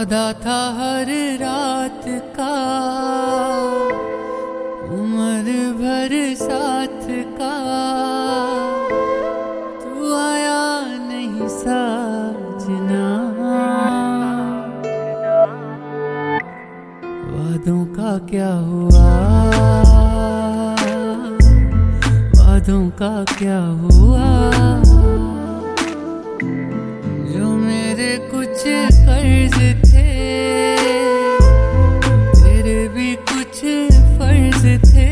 वादा था हर रात का, उम्र भर साथ का, तू आया नहीं साजना। वादों का क्या हुआ, वादों का क्या हुआ, जो मेरे कुछ कर्ज थे, तेरे भी कुछ फर्ज थे,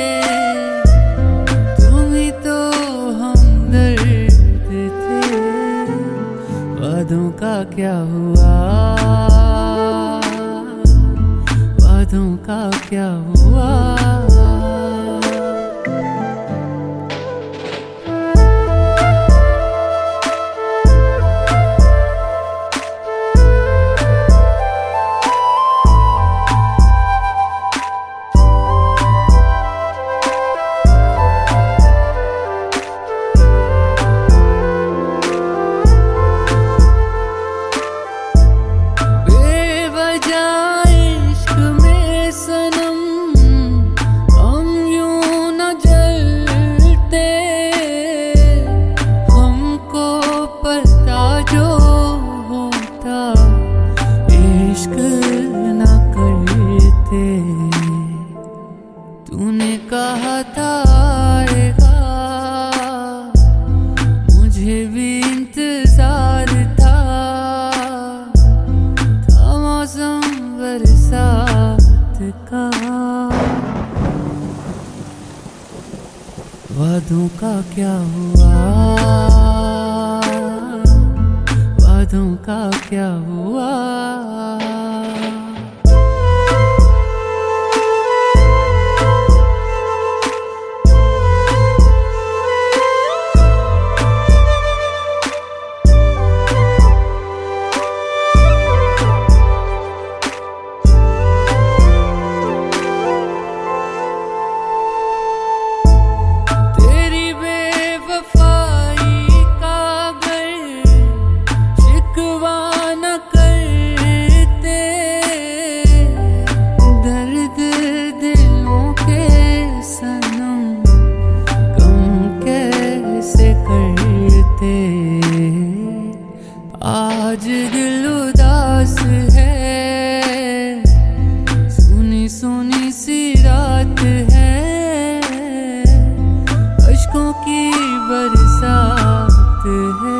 तुम ही तो हमदर्द थे। वादों का क्या हुआ, वादों का क्या हुआ। तूने कहा था आएगा, मुझे भी इंतजार था मौसम बरसात का। वादों का क्या हुआ, वादों का क्या हुआ। आज दिल उदास है, सुनी सुनी सी रात है, अश्कों की बरसात है।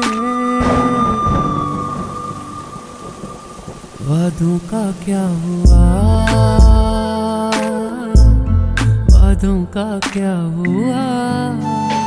वादों का क्या हुआ, वादों का क्या हुआ।